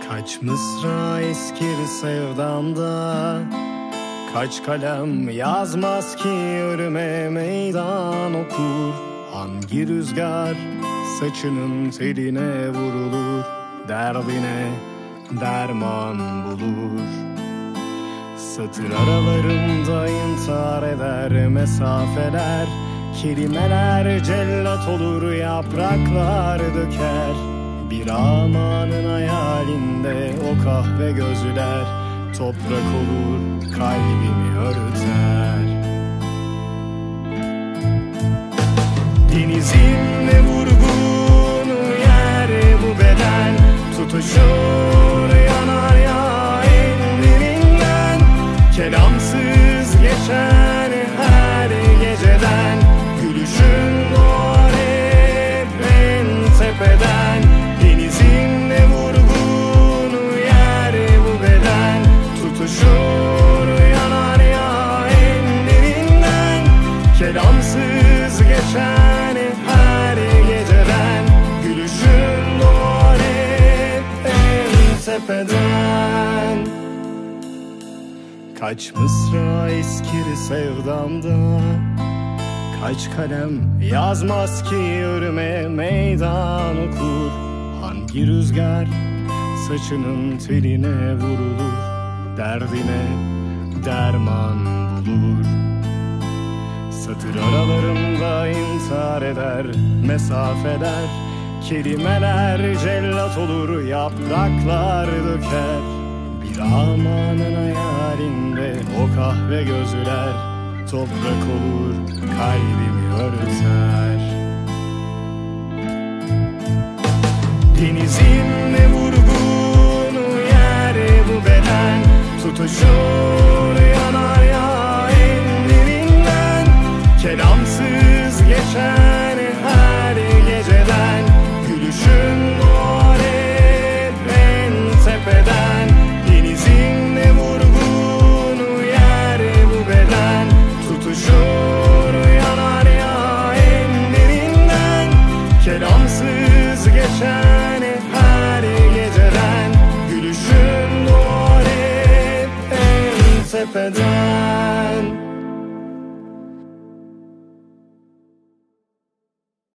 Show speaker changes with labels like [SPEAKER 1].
[SPEAKER 1] Kaç mısra eskir sevdamda, kaç kalem yazmaz ki ölüme meydan okur. Hangi rüzgar saçının teline vurulur, derdine derman bulur. Satır aralarında intihar eder mesafeler, kelimeler cellat olur, yapraklar döker. Bir amanın hayalinde o kahve gözler, toprak olur, kalbimi örter. Denizin ne vurgun yer bu beden, tutuşur yanar ya ellerinden. Kelamsız geçen her geceden, gülüşün doğar hep en tepeden. Denizin ne vurgun yer bu beden, tutuşur yanar ya ellerinden. Kelamsız geçen her geceden, gülüşün doğar hep en tepeden. Kaç mısra eskir sevdamda, kaç kalem yazmaz ki ölüme meydan okur. Hangi rüzgar saçının teline vurulur, derdine derman bulur. Satır aralarında intihar eder mesafeler, kelimeler cellat olur, yapraklar döker. Bir amanın hayalinde o kahve gözler, toprak olur, kalbimi örter. Denizin ne vurgun yer bu beden, tutuşur